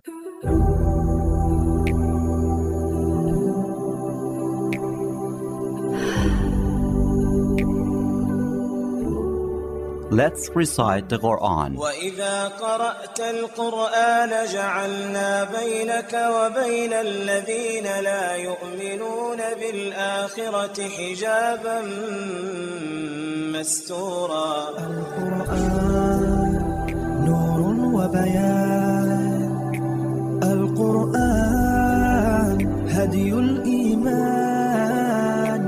Let's recite the Quran. وَإِذَا قَرَأْتَ الْقُرْآنَ جَعَلْنَا بَيْنَكَ وَبَيْنَ الَّذِينَ لَا يُؤْمِنُونَ بِالْآخِرَةِ حِجَابًا مَسْتُورًا. القرآن نور وبيان، القرآن هدي الإيمان،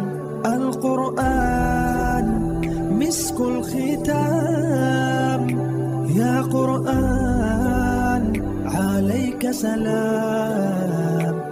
القرآن مسك الختام، يا قرآن عليك سلام.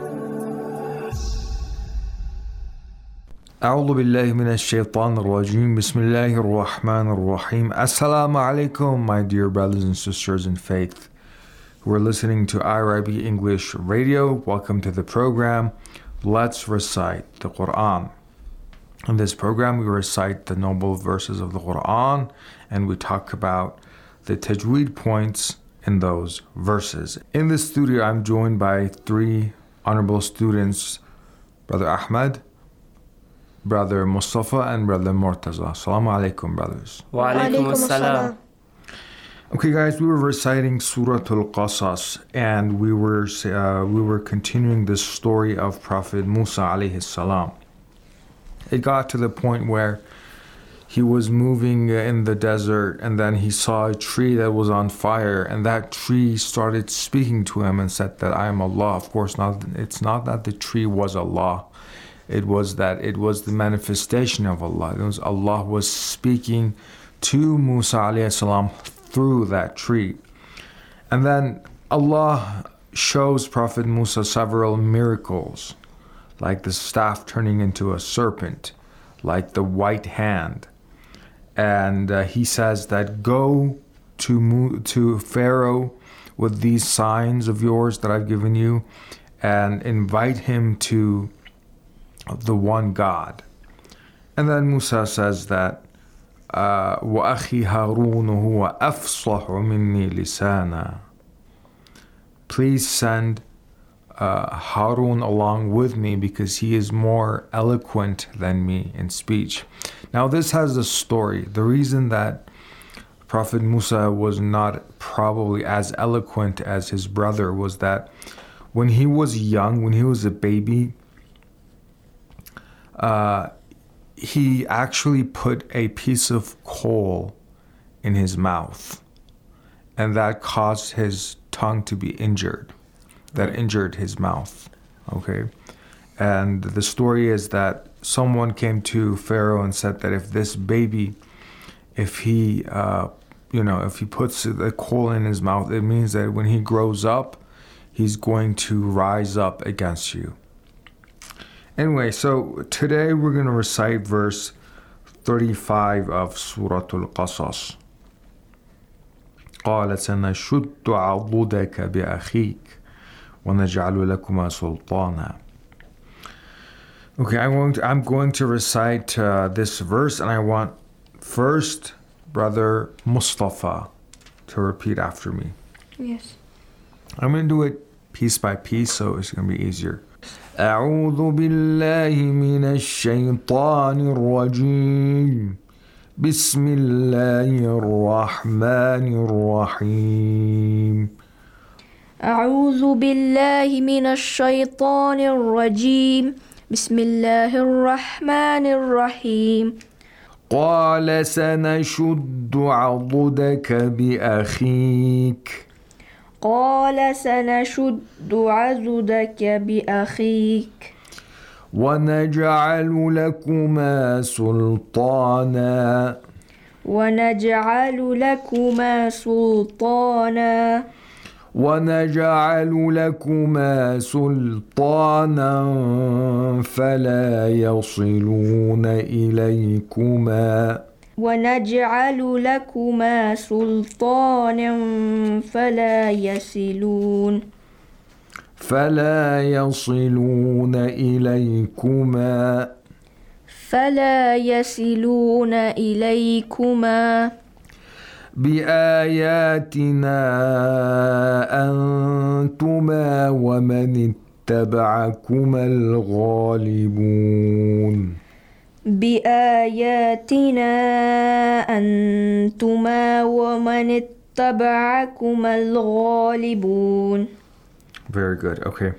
أعوذ بالله من الشيطان الرجيم. بسم الله الرحمن الرحيم. Assalamu alaikum, my dear brothers and sisters in faith who are listening to IRIB English Radio. Welcome to the program. Let's recite the Quran. In this program, we recite the noble verses of the Quran and we talk about the tajweed points in those verses. In the studio, I'm joined by three honorable students, Brother Ahmed, Brother Mustafa, and Brother Murtaza. Assalamu alaikum, brothers. Wa alaikum assalam. Okay, guys, we were reciting Surah Al-Qasas, and we were continuing this story of Prophet Musa alayhi salam. It got to the point where he was moving in the desert, and then he saw a tree that was on fire, and that tree started speaking to him and said that I am Allah. Of course, it's not that the tree was Allah. It was that it was the manifestation of Allah. It was Allah was speaking to Musa alayhi salam through that tree. And then Allah shows Prophet Musa several miracles, like the staff turning into a serpent, like the white hand. And he says that go to Pharaoh with these signs of yours that I've given you and invite him to the one God. And then Musa says that وَأَخِي هَارُونُ هُوَ أَفْصَحُ مِنِّي لِسَانًا. Please send Harun along with me because he is more eloquent than me in speech. Now this has a story. The reason that Prophet Musa was not probably as eloquent as his brother was that when he was young, when he was a baby, he actually put a piece of coal in his mouth, and that caused his tongue to be injured. That injured his mouth. Okay, and the story is that someone came to Pharaoh and said that if this baby, if he puts the coal in his mouth, it means that when he grows up, he's going to rise up against you. Anyway, so today we're going to recite verse 35 of Surah Al-Qasas. قال سنشد عضدك بأخيك ونجعل لكما سلطانا. Okay, I'm going to recite this verse, and I want first Brother Mustafa to repeat after me. Yes. I'm going to do it piece by piece, so it's going to be easier. أعوذ بالله من الشيطان الرجيم. بسم الله الرحمن الرحيم. أعوذ بالله من الشيطان الرجيم. بسم الله الرحمن الرحيم. قال سنشد عضدك بأخيك. قال سنشد عضدك بأخيك ونجعل لكما سلطانا. ونجعل لكما سلطانا. ونجعل لكما سلطانا فلا يصلون إليكما. ونجعل لكما سلطانا فلا يصلون إليكما. فلا يصلون إليكما. بآياتنا أنتما ومن اتبعكما الغالبون. بآياتنا أنتما ومن اتبعكما الغالبون. Very good. Okay.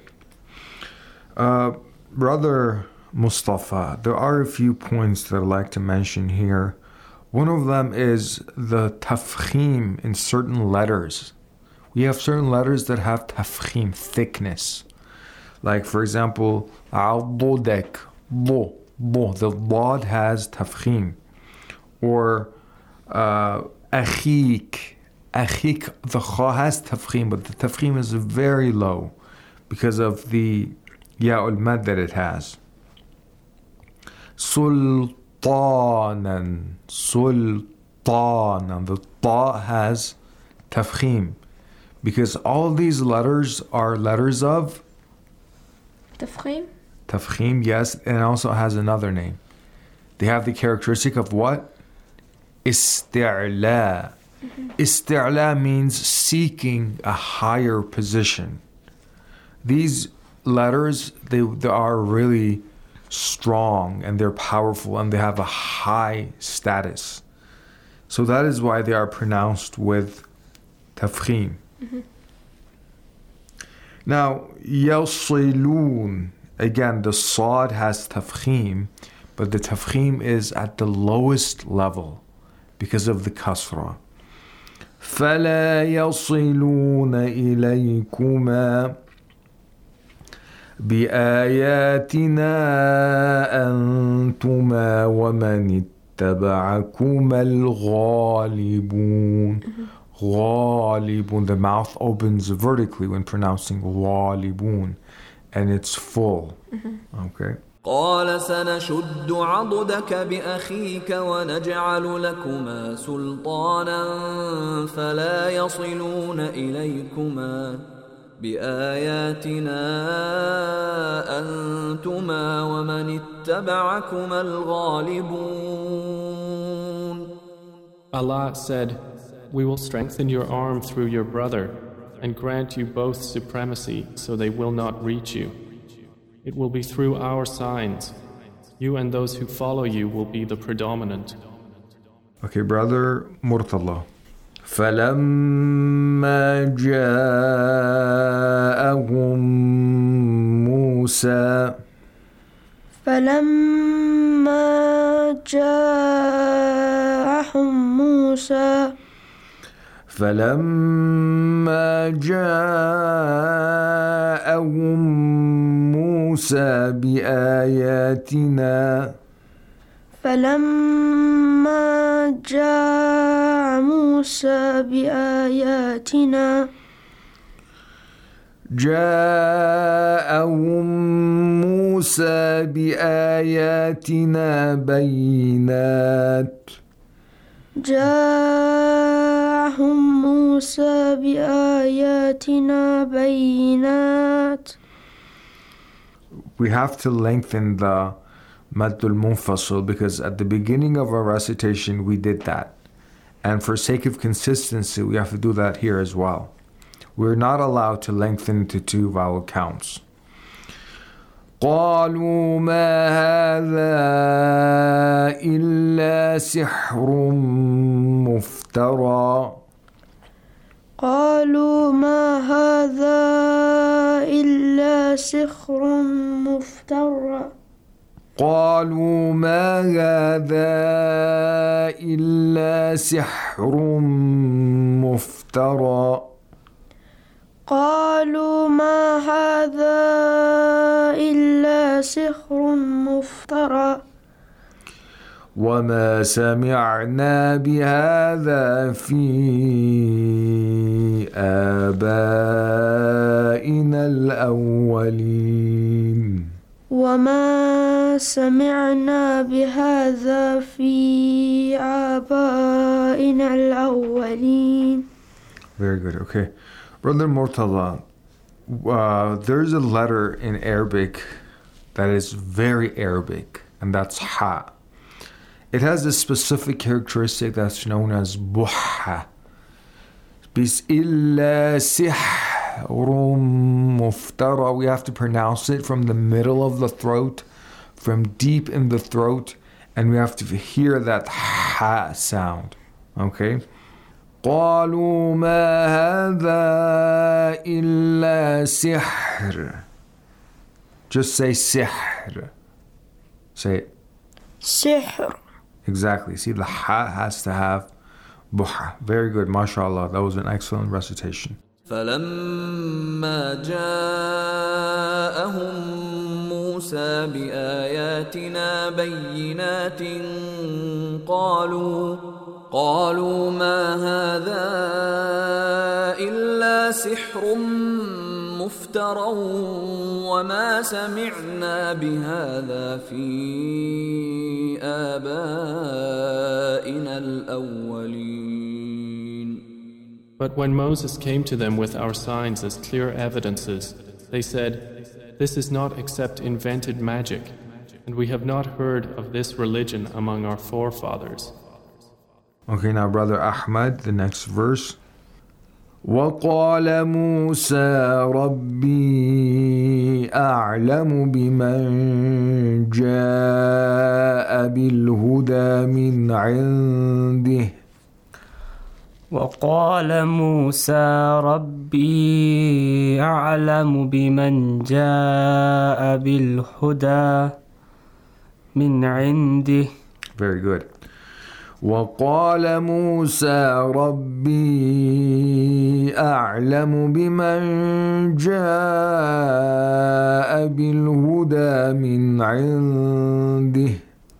Brother Mustafa, there are a few points that I'd like to mention here. One of them is the tafkhim in certain letters. We have certain letters that have tafkhim, thickness. Like, for example, عضدك, bo, the dad has tafkhim. Or أخيك, the kha has tafkhim, but the tafkhim is very low because of the ya'ul mad that it has. Sultanan, the ta has tafkhim because all these letters are letters of tafkhim, yes, and also has another name. They have the characteristic of what? Isti'la. Isti'la means seeking a higher position. These letters, they are really strong and they're powerful and they have a high status. So that is why they are pronounced with tafkhim. Now, yasilun, again, the sad has tafkhim, but the tafkhim is at the lowest level because of the kasra. فَلَا يَصِلُونَ إِلَيْكُمَا بآياتنا أنتما ومن اتبعكما الغالبون. غالبون, the mouth opens vertically when pronouncing غالبون and it's full. Okay. قال سنشد عضدك بأخيك ونجعل لكما سلطانا فلا يصلون إليكما بآياتنا أنتما ومن اتبعكما الغالبون. Allah said, "We will strengthen your arm through your brother and grant you both supremacy so they will not reach you. It will be through our signs. You and those who follow you will be the predominant." Okay, brother Murtala. فلما جاءهم موسى فلما جاءهم موسى بآياتنا فلما جاء موسى بآياتنا جاءهم موسى بآياتنا بينات جاءهم موسى بآياتنا بينات. We have to lengthen the Maddul Munfasil because at the beginning of our recitation we did that. And for sake of consistency, we have to do that here as well. We're not allowed to lengthen to two vowel counts. قالوا ما هذا إلا سحر مفترى قالوا ما هذا إلا سحر مفترى قالوا ما هذا إلا سحر مفترى قالوا ما هذا إلا سحر مفترى وما سمعنا بهذا في آبائنا الأولين وما سمعنا بهذا في آبائنا الأولين. Very good. Okay. Brother Murtala, there's a letter in Arabic that is very Arabic, and that's ha. It has a specific characteristic that's known as buha. Bismillah sihrun muftara. We have to pronounce it from the middle of the throat, from deep in the throat, and we have to hear that ha sound. Okay? قالوا ما هذا إلا سحر. Just say sihr. Say it. سحر. Exactly. See, the ha has to have buha. Very good. MashaAllah. That was an excellent recitation. فلما جاءهم موسى بآياتنا بينات قالوا ما هذا إلا سحر مفترى وما سمعنا بهذا في آبائنا الأولين. But when Moses came to them with our signs as clear evidences, they said, "This is not except invented magic, and we have not heard of this religion among our forefathers." Okay, now Brother Ahmad, the next verse. وَقَالَ مُوسَى رَبِّي أَعْلَمُ بِمَنْ جَاءَ بِالْهُدَى مِنْ عِنْدِهِ. وقال موسى ربي أعلم بمن جاء بالهدى من عنده. Very good. وقال موسى ربي أعلم بمن جاء بالهدى من عنده.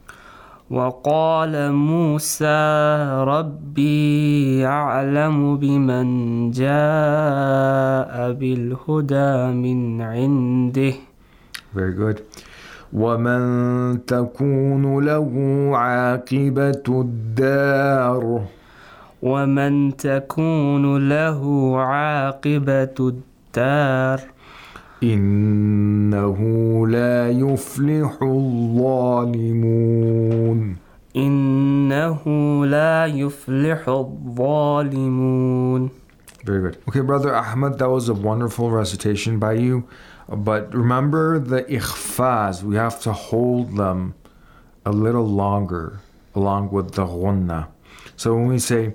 وقال موسى ربي أعلم بمن جاء بالهدى من عنده. Very good. ومن تكون له عاقبة الدار. ومن تكون له عاقبة الدار. إنه لا يفلح الظالمون. إنه لا يفلح الظالمون. Very good. Okay, Brother Ahmad, that was a wonderful recitation by you. But remember the ikhfaz, we have to hold them a little longer along with the ghunna. So when we say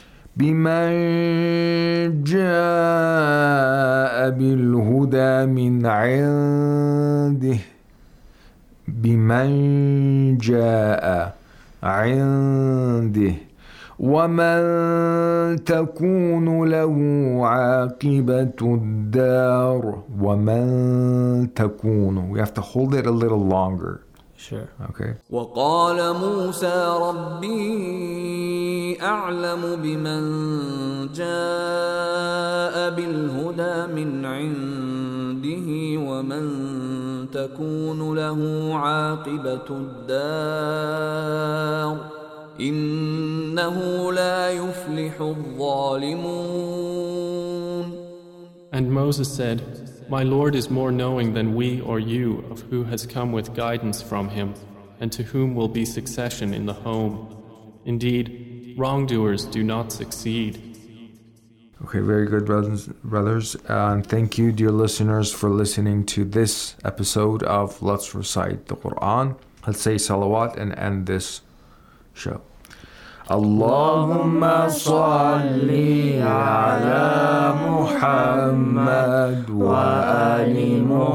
بِمَنْ جَاءَ بِالْهُدَى مِنْ عِنْدِهِ. بِمَنْ جَاءَ عِنْدِهِ. وَمَنْ تَكُونُ لَهُ عَاقِبَةُ الدَّارِ. وَمَنْ تَكُونُ. We have to hold it a little longer. Sure. Okay. وقال موسى ربي أعلم بمن جاء بالهدى من عنده ومن تكون له عاقبة الدار إنه لا يفلح الظالمون. And Moses said, "My Lord is more knowing than we or you of who has come with guidance from him, and to whom will be succession in the home. Indeed, wrongdoers do not succeed." Okay, very good, brothers. And thank you, dear listeners, for listening to this episode of Let's Recite the Quran. Let's say salawat and end this show. Allahumma salli ala Muhammad wa ali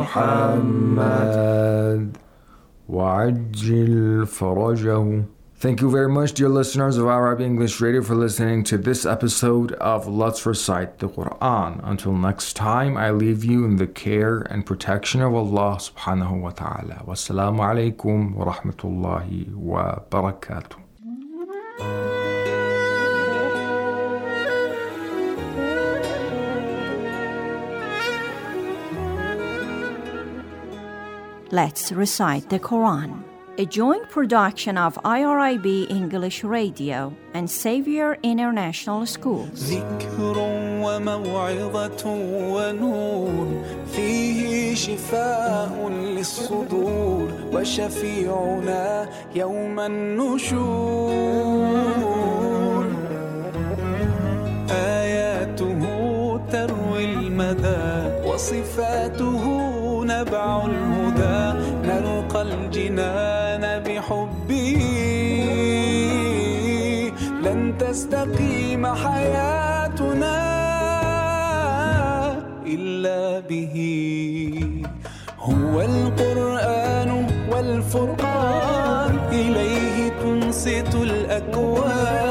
Muhammad wa ajil farajahu. Thank you very much, dear listeners of Arab English Radio, for listening to this episode of Let's Recite the Quran. Until next time, I leave you in the care and protection of Allah subhanahu wa ta'ala. Wassalamu alaikum wa rahmatullahi wa barakatuh. Let's Recite the Quran, a joint production of IRIB English Radio and Xavier International Schools. ذكر وموعظة ونور فيه شفاء الصدور وشفيعنا يوم النشور. آياته تروي المدى وصفاته نبع الهدى، نلقى الجنان بحبه، لن تستقيم حياتنا إلا به. هو القرآن والفرقان، إليه تنصت الأكوان،